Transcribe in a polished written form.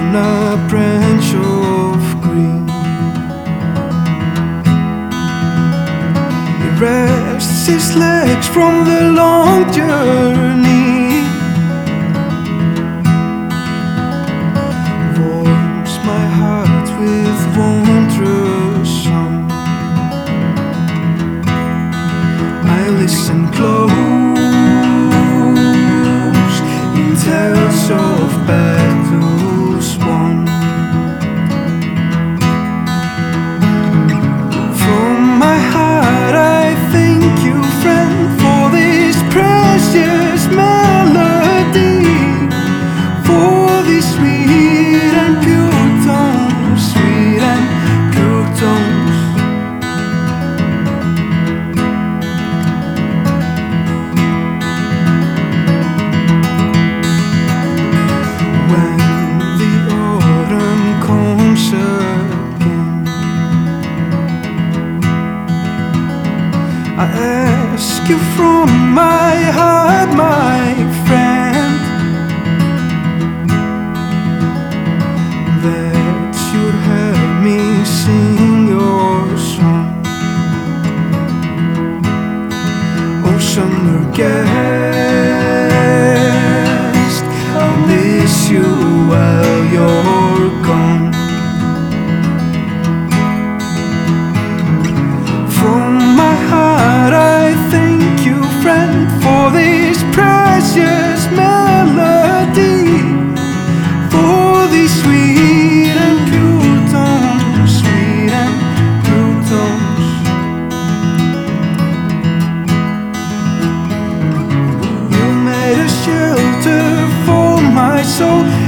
on a branch of green. He rests his legs from the long journey, warms my heart with wondrous song. I listen close in tales of battles won. From my heart I thank you, friend, for this precious melody, for these sweet and pure tones, sweet and pure tones. When the autumn comes again, I ask you from my heart, my friend, that you'd help me sing your song. Oh, summer guest, I'll miss you while you're gone. From my heart I thank you, friend, for this precious melody, for these sweet and pure tones, sweet and pure tones. You made a shelter for my soul